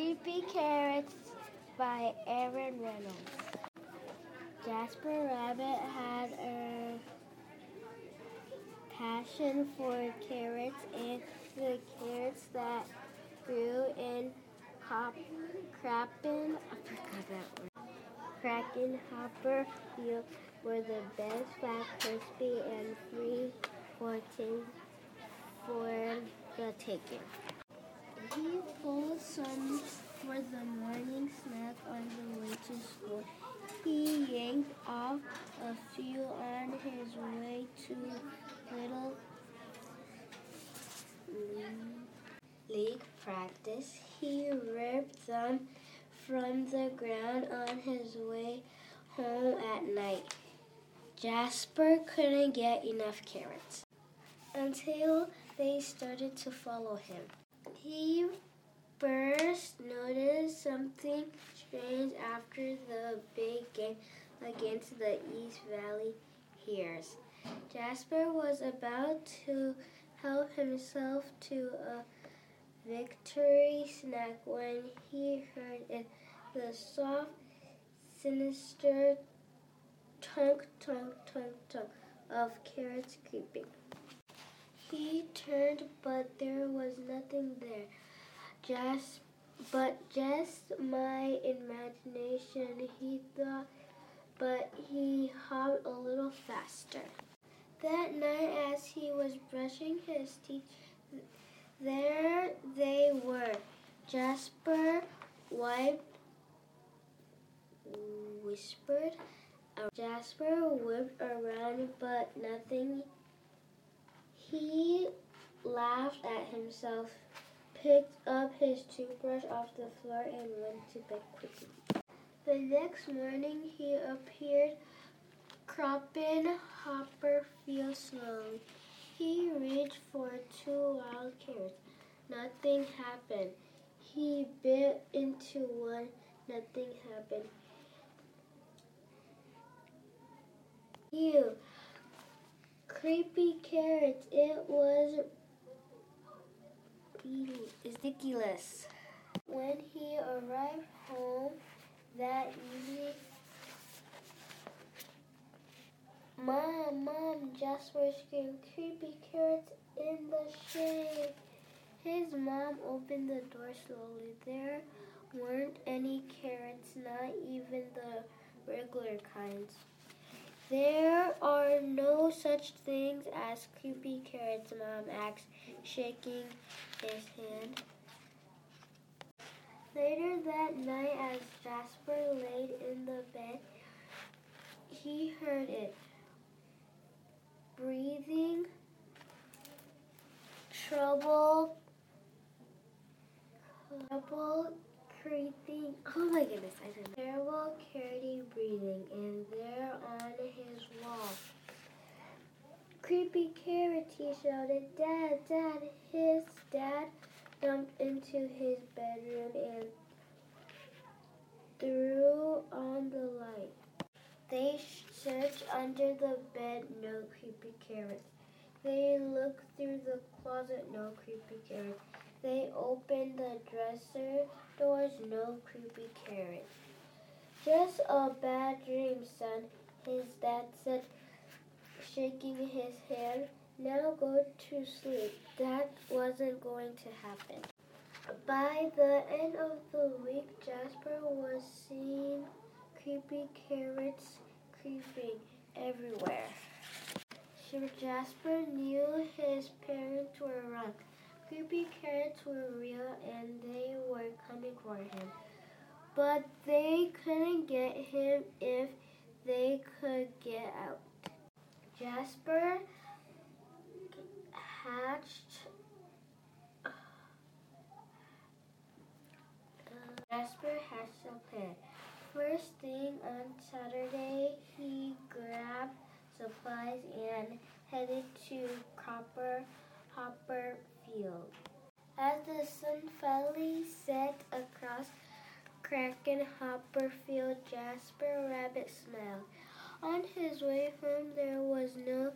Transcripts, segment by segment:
Creepy Carrots by Aaron Reynolds. Jasper Rabbit had a passion for carrots and the carrots that grew in Kraken Hopper Field were the best, fat, crispy, and free for the taking. He pulled some for the morning snack on the way to school. He yanked off a few on his way to Little League practice. He ripped them from the ground on his way home at night. Jasper couldn't get enough carrots until they started to follow him. He first noticed something strange after the big game against the East Valley Hares. Jasper was about to help himself to a victory snack when he heard it, the soft, sinister tunk, tunk, tunk, tunk of carrots creeping. He turned, but there was nothing there. Just my imagination, he thought, but he hopped a little faster. That night, as he was brushing his teeth, there they were. Jasper whispered. Jasper whipped around, but nothing. He laughed at himself, picked up his toothbrush off the floor, and went to bed quickly. The next morning, he appeared cropping Hopper Field slowly. He reached for 2 wild carrots. Nothing happened. He bit into one. Nothing happened. Ew. Creepy carrots. It was ridiculous. When he arrived home that evening, Mom, Jasper screamed, creepy carrots in the shade. His mom opened the door slowly. There weren't any carrots, not even the regular kinds. There are no such things as creepy carrots, Mom asked, shaking his hand. Later that night, as Jasper laid in the bed, he heard it. Breathing, trouble creeping. Oh my goodness, I don't know. Terrible, carroty breathing, and there on his wall. Creepy carrot, he shouted. Dad. His dad jumped into his bedroom and threw on the light. They searched under the bed, no creepy carrots. They looked through the closet, no creepy carrots. They opened the dresser doors, no creepy carrots. Just a bad dream, son, his dad said, shaking his hand. Now go to sleep. That wasn't going to happen. By the end of the week, Jasper was seeing creepy carrots creeping everywhere. Sure, Jasper knew his parents were wrong. Creepy carrots were real and they were coming for him. But they couldn't get him if they could get out. Jasper hatched a plan. First thing on Saturday, he grabbed supplies and headed to Hopper Field. As the sun finally set across Kraken Hopper Field, Jasper Rabbit smiled. On his way home, there was no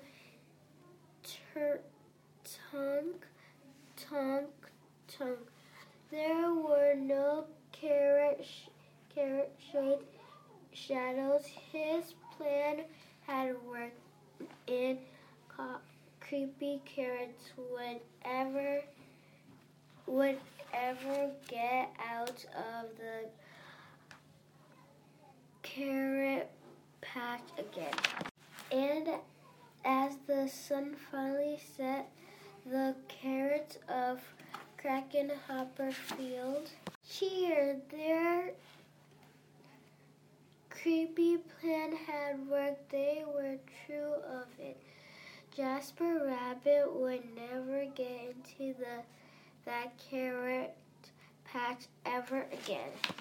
tunk, tunk, tunk. There were no Carrot showed Shadows his plan had worked, and Creepy Carrots would ever get out of the carrot patch again. And as the sun finally set, the carrots of Krakenhopper Field cheered. Their creepy plan had worked. They were true of it. Jasper Rabbit would never get into that carrot patch ever again.